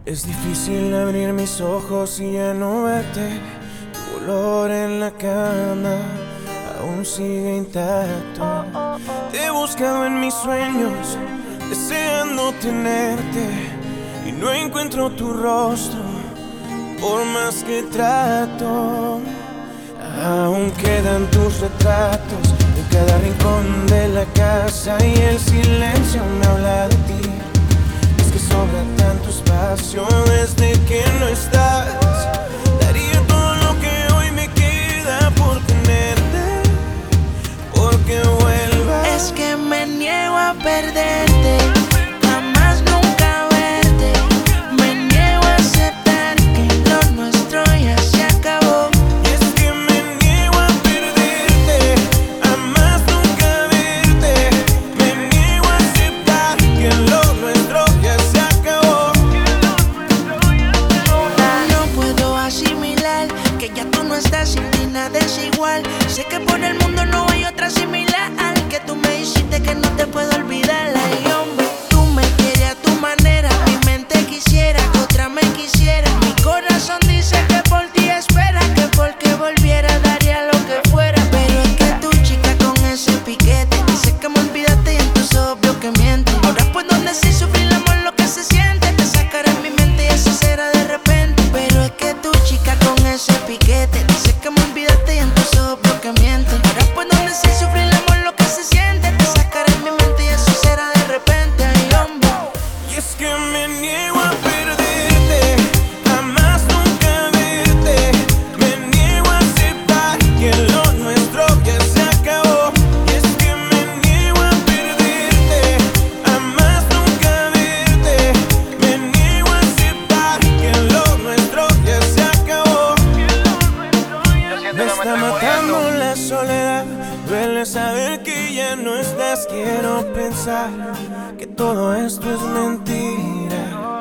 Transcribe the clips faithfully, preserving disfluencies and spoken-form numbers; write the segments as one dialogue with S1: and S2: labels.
S1: Es difícil abrir mis ojos y ya no verte. Tu olor en la cama aún sigue intacto. Te he buscado en mis sueños, deseando tenerte, y no encuentro tu rostro, por más que trato. Aún quedan tus retratos en cada rincón de la casa, y el silencio me habla de ti. Es que sobra tanto espacio desde que no estás. Daría todo lo que hoy me queda por tenerte, porque vuelvas.
S2: Es que me niego a perderte, jamás nunca verte. Me niego a aceptar que lo nuestro ya se acabó.
S1: Es que me niego a perderte, jamás nunca verte. Me niego a aceptar que lo nuestro ya se acabó.
S2: No puedo asimilar que ya tú no estás, sin ti nada es igual. Sé que por el mundo no hay otra similar, que tú me hiciste que no te puedo olvidar. Ay, hombre, tú me quieres a tu manera, mi mente quisiera que otra me quisiera. Mi corazón dice que por ti espera, que porque volviera daría lo que fuera. Pero es que tu chica con ese piquete dice que me olvidaste y entonces obvio que miente. Ahora puedo decir sufrir el amor lo que se siente, te sacaré en mi mente y eso será de repente. Pero es que tu chica con ese piquete dice que me olvidaste y entonces obvio que miente. Ahora puedo decir sufrir el amor lo que se siente, te sacaré en mi mente y eso será de repente. Ay, hombre.
S1: Y es que me niego a perderte, jamás nunca verte. Me niego a aceptar que lo nuestro ya se acabó. Y es que me niego a perderte, jamás nunca verte. Me niego a aceptar que lo nuestro ya se acabó. Me está matando la soledad, duele saber que ya no estás. Quiero pensar que todo esto es mentira,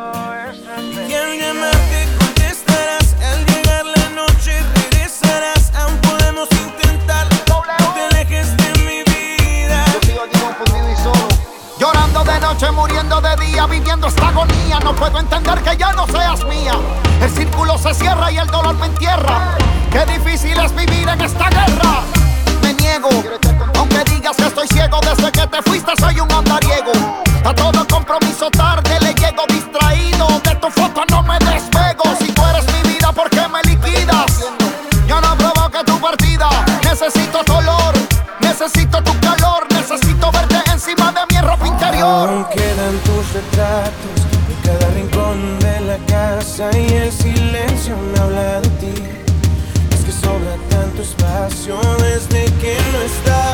S1: y que al llamarte contestarás. Al llegar la noche regresarás. Aún podemos intentarlo, no te alejes de mi vida.
S3: Yo sigo aquí confundido y solo, llorando de noche, muriendo de día, viviendo esta agonía. No puedo entender que ya no seas mía. El círculo se cierra y el dolor me entierra. Qué difícil es vivir en esta guerra. Me niego, aunque digas que estoy ciego. Desde que te fuiste soy un andariego. A todo compromiso tarde le llego, distraído. De tu foto no me despego. Si tú eres mi vida, ¿por qué me liquidas? Yo no provoqué tu partida. Necesito tu olor, necesito tu calor. Necesito verte encima de mi ropa interior.
S1: Aún quedan tus retratos en cada rincón de la casa, y el silencio me habla de ti. Es que sobra tanto espacio desde que no estás.